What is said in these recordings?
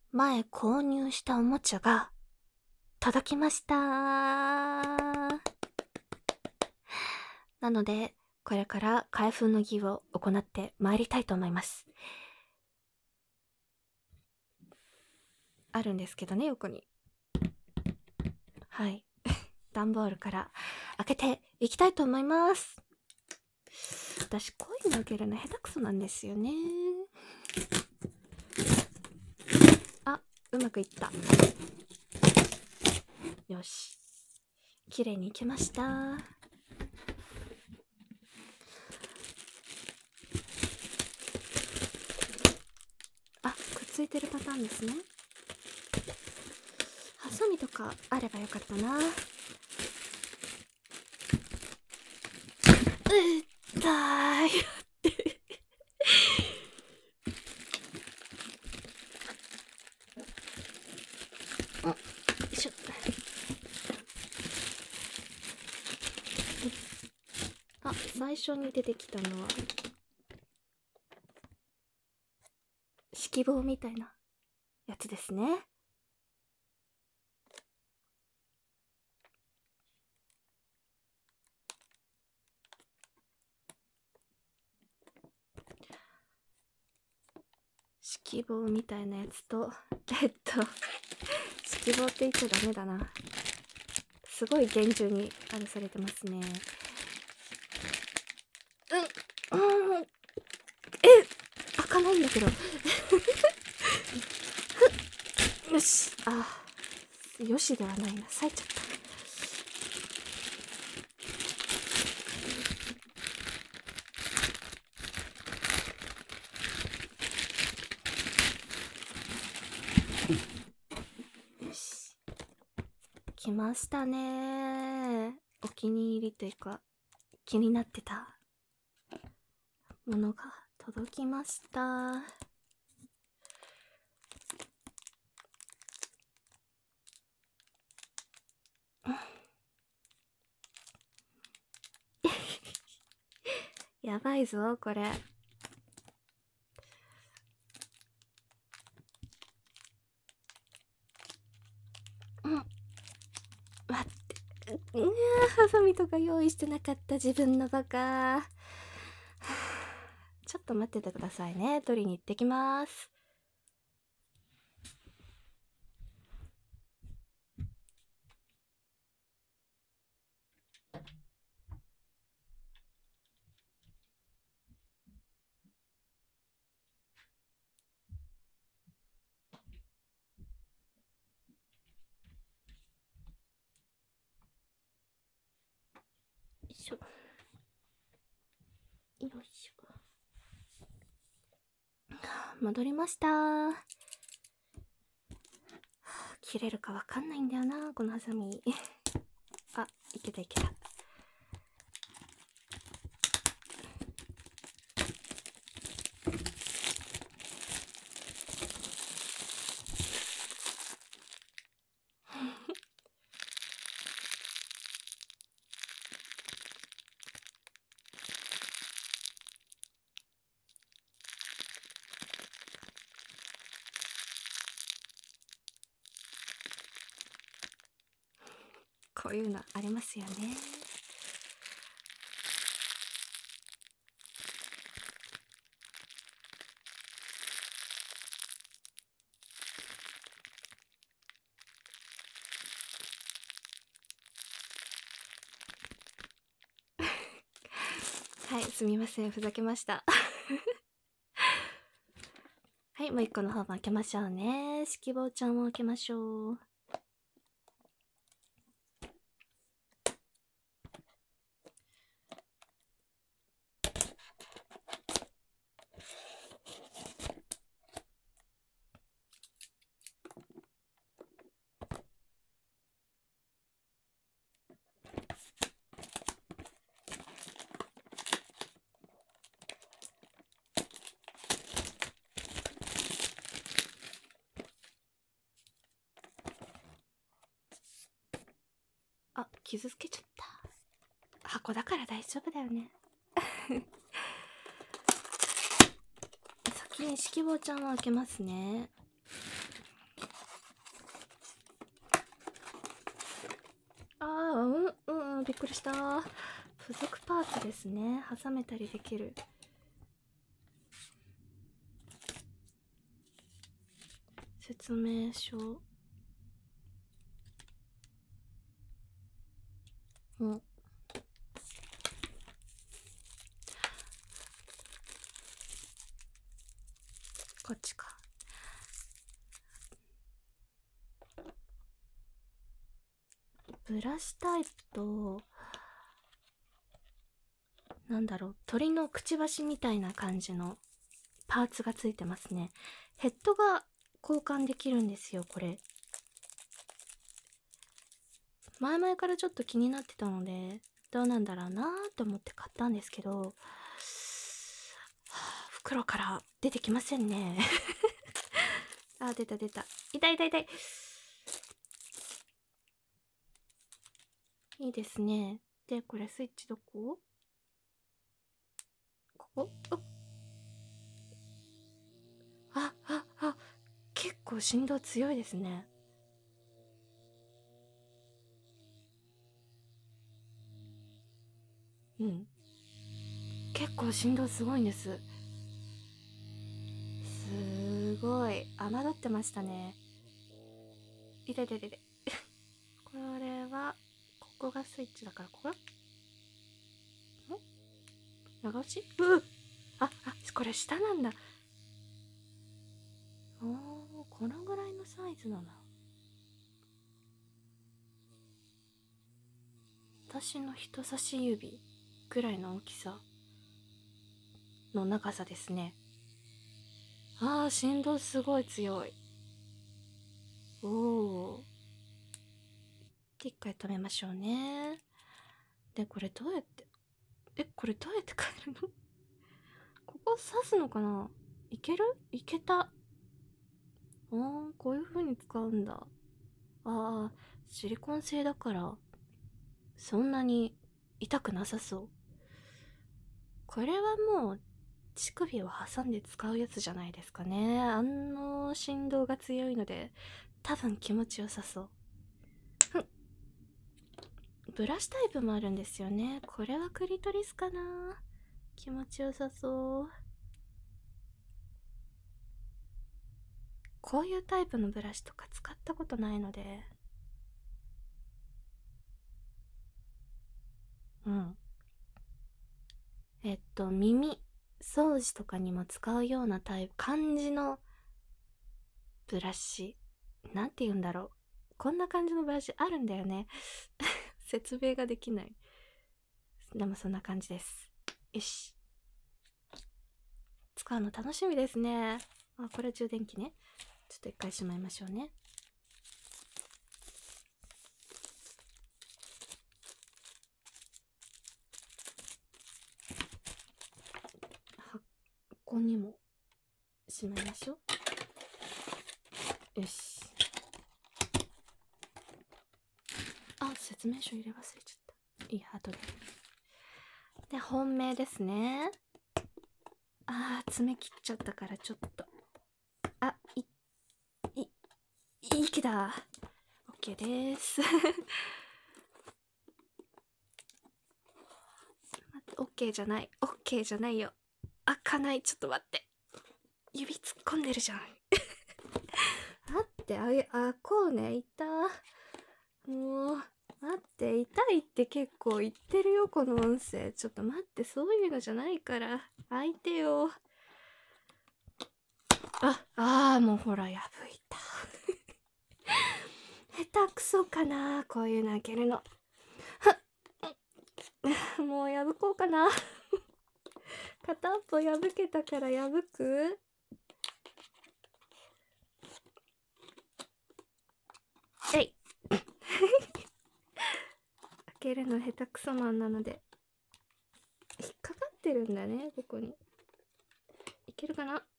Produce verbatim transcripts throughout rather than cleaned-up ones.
前購入したおもちゃが届きました。なので、これから開封の儀を行ってまいりたいと思います。あるんですけどね、横に。はい。段ボールから開けていきたいと思います。私、こういうの開けるの下手くそなんですよね。あ、うまくいった。よし。綺麗にいけました。あ、くっついてるパターンですね。ハサミとかあればよかったな。うったい。よいしょ。あ、最初に出てきたのは指揮棒みたいなやつですね。指揮棒みたいなやつと、えっと指揮棒って言っちゃダメだな。すごい厳重にあれされてますね。うん、うん、え、開かないんだけど。よし、あ、よしではないな、裂いちゃった。よし、来ましたね。お気に入りというか気になってたものが届きました。やばいぞこれ。うん、待って、うわ、ハサミとか用意してなかった自分のバカ。ちょっと待っててくださいね、取りに行ってきます。よいしょ、よいしょ。戻りました。切れるかわかんないんだよな、このハサミ。あ、いけたいけた。こういうのありますよね。はい、すみません、ふざけました。はい、もう一個の方も開けましょうね。指揮棒ちゃんを開けましょう。あ、傷つけちゃった。箱だから大丈夫だよね。先に指揮棒ちゃんを開けますね。 ああ、うんうんうん、びっくりした。付属パーツですね。挟めたりできる。説明書。うん。こっちか。ブラシタイプと、なんだろう、鳥のくちばしみたいな感じのパーツがついてますね。ヘッドが交換できるんですよ、これ。前々からちょっと気になってたので、どうなんだろうなーって思って買ったんですけど、はあ、袋から出てきませんね。あ、出た出た。痛い痛い痛い。いいですね。で、これスイッチどこ？ここ？あ、あ、あ、結構振動強いですね。うん。結構振動すごいんです。すごい。侮ってましたね。痛い痛い痛い痛い。これは、ここがスイッチだから、ここ？ん？長押し？うっ！あ、あ、これ下なんだ。おー、このぐらいのサイズなの。私の人差し指ぐらいの大きさの長さですね。あー、振動すごい強い。おお。一回止めましょうね。で、これどうやって、え、これどうやって変えるの？ここ刺すのかな？いける？いけた。あー、こういう風に使うんだ。あー、シリコン製だからそんなに痛くなさそう。これはもう乳首を挟んで使うやつじゃないですかね。あの振動が強いので多分気持ちよさそう。ブラシタイプもあるんですよね。これはクリトリスかな。気持ちよさそう。こういうタイプのブラシとか使ったことないので。うん。えっと耳掃除とかにも使うようなタイプ、感じのブラシ、なんて言うんだろう、こんな感じのブラシあるんだよね。説明ができない。でもそんな感じです。よし、使うの楽しみですね。あ、これ充電器ね。ちょっと一回しまいましょうね。ここにもしまいましょう。よし。あ、説明書入れ忘れちゃった。いいや、後で。で、本命ですね。あー、爪切っちゃったからちょっと。あ、い、い、いい気だ。OK です。OK じゃない。OK じゃないよ。開かない。ちょっと待って。指突っ込んでるじゃん。待って、あげ、あ、こうね、いた。もう、待って、痛いって結構言ってるよ、この音声。ちょっと待って、そういうのじゃないから。開いてよ。あ、あー、もうほら、破いた。下手くそかな、こういうの開けるの。もう破こうかな。片っぽ破けたから破く。えい。開けるの下手くそマンなので引っかかってるんだね、ここに。いけるかな。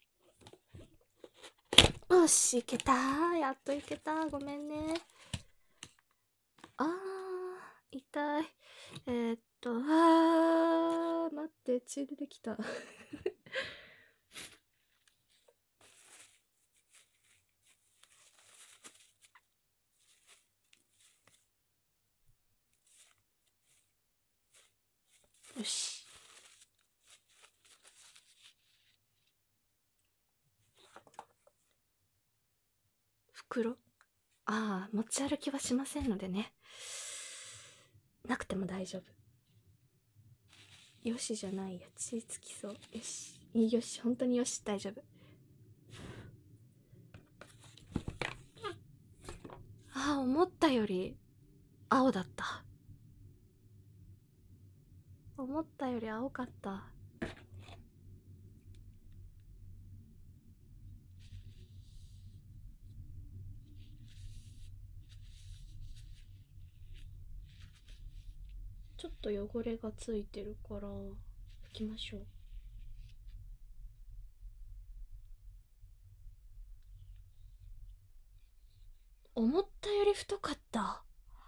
よし、いけた。やっといけた。ごめんね。あー、痛い。えー、っと、あー、待って、血出てきた。 よし。袋、ああ、持ち歩きはしませんのでね。なくても大丈夫。よしじゃないや、血つきそう。よし。よし、本当によし、大丈夫。ああ、思ったより青だった。思ったより青かった。ちょっと汚れがついてるから拭きましょう。思ったより太かった。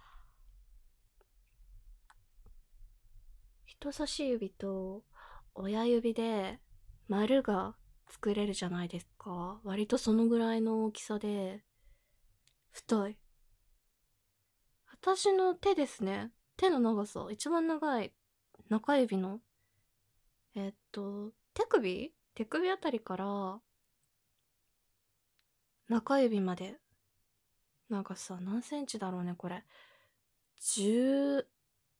人差し指と親指で丸が作れるじゃないですか。割とそのぐらいの大きさで太い。私の手ですね。手の長さ一番長い中指のえっと手首手首あたりから中指まで長さ何センチだろうね、これ。じゅう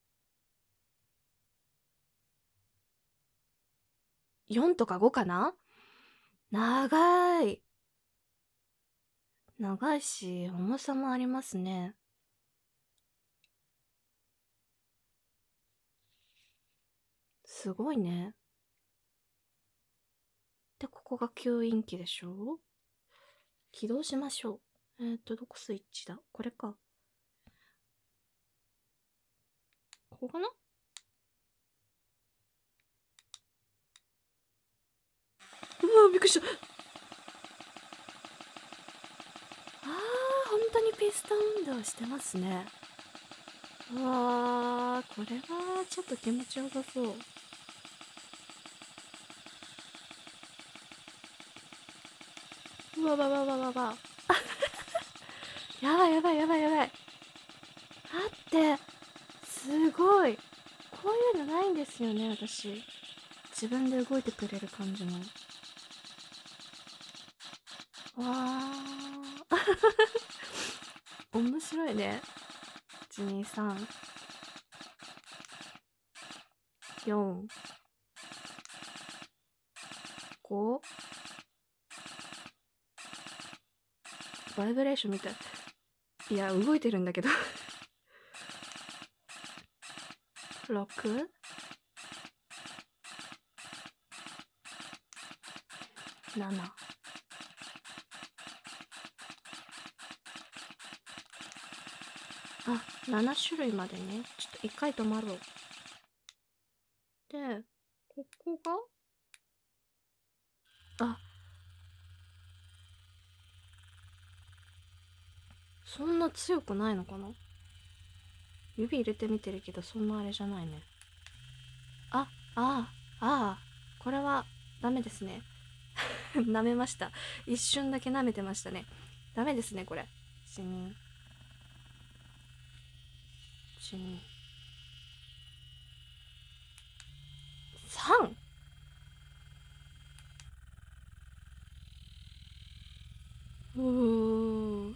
よんとかごかな。長い。長いし重さもありますね。すごいね。で、ここが吸引器でしょ。起動しましょう。えっと、どこスイッチだ、これか。ここかな。うわ、びっくりした。あー、本当にピストン運動してますね。うわー、これはちょっと気持ちよさそう。うわわわわわわやばいやばいやばいやばい。待って、すごい。こういうのないんですよね、私。自分で動いてくれる感じの。わー面白いね。いちにさんよんごバイブレーションみたい。いや、動いてるんだけどろく なな。あ、なな種類までね。ちょっと一回止まろう。で、ここが、あ、そんな強くないのかな。指入れてみてるけど、そんなあれじゃないね。あ、ああ、ああ、これはダメですね。舐めました。一瞬だけ舐めてましたね。ダメですね、これ。いち、に、いち、に、さん。うー、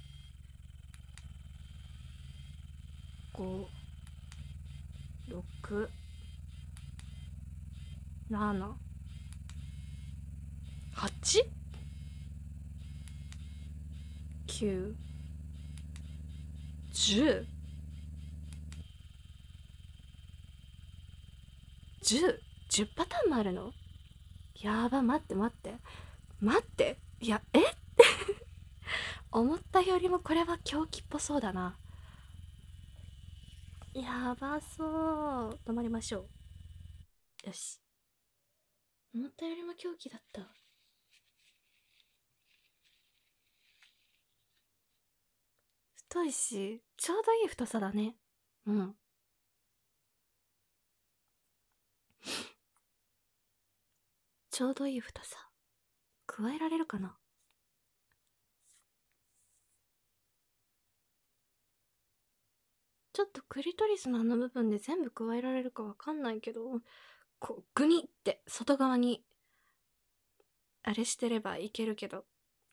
ご、ろく、なな、はち、きゅう、じゅう、じゅう、じゅうパターンもあるの。やば、待って待って。待って。いや、え思ったよりもこれは狂気っぽそうだな。やばそう。止まりましょう。よし。思ったよりも狂気だった。太いし、ちょうどいい太さだね。うん。ちょうどいい太さ。加えられるかな。 ちょっとクリトリスのあの部分で全部加えられるかわかんないけど、こうグニって外側にあれしてればいけるけど、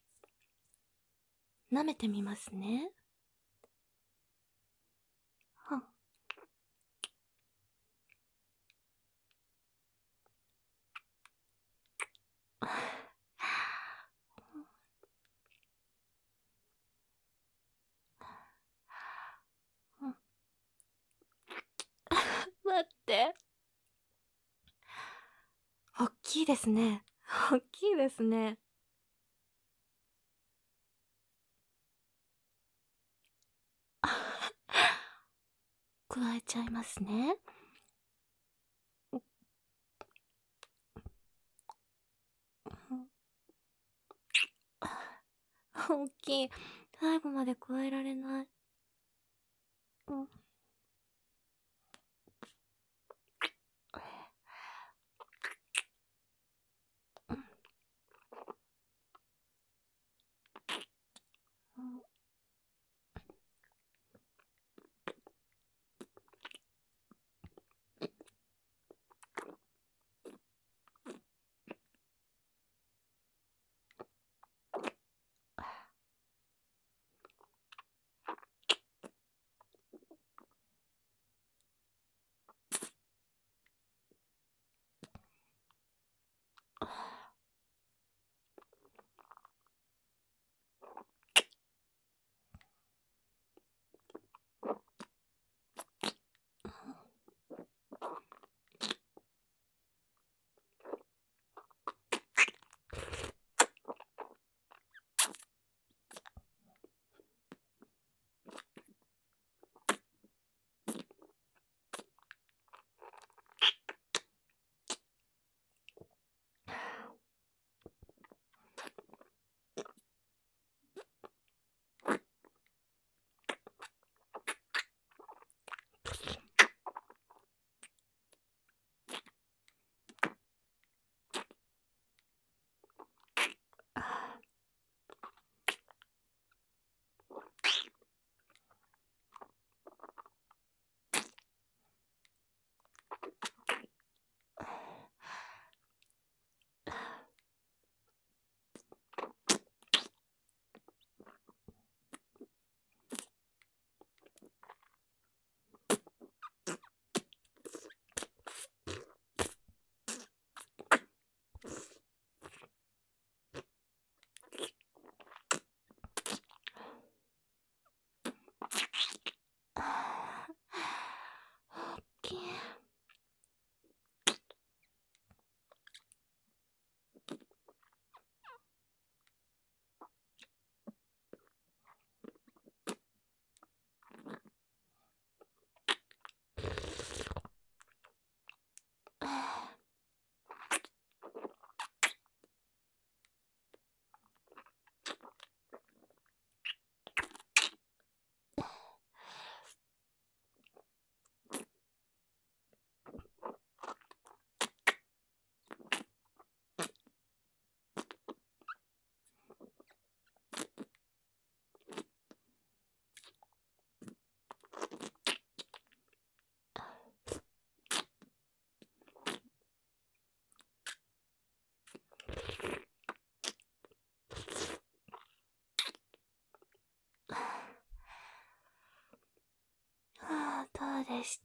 舐めてみますね。はん。待って。おっきいですね。おっきいですね。加えちゃいますね。大きい。最後まで加えられない。うん。大きい。はあ、どうでした？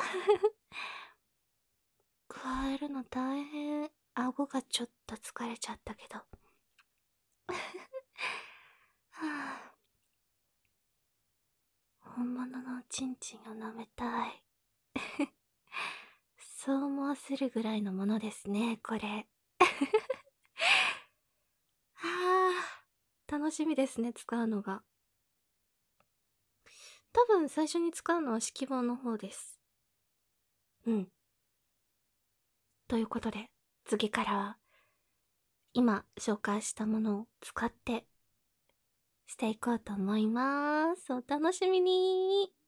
加えるの大変。顎がちょっと疲れちゃったけど。はあ、本物のおちんちんを舐めたい。そう思わせるぐらいのものですね、これ。はあ、楽しみですね、使うのが。多分最初に使うのは指揮棒の方です。うん。ということで、次からは、今紹介したものを使ってしていこうと思います。お楽しみに。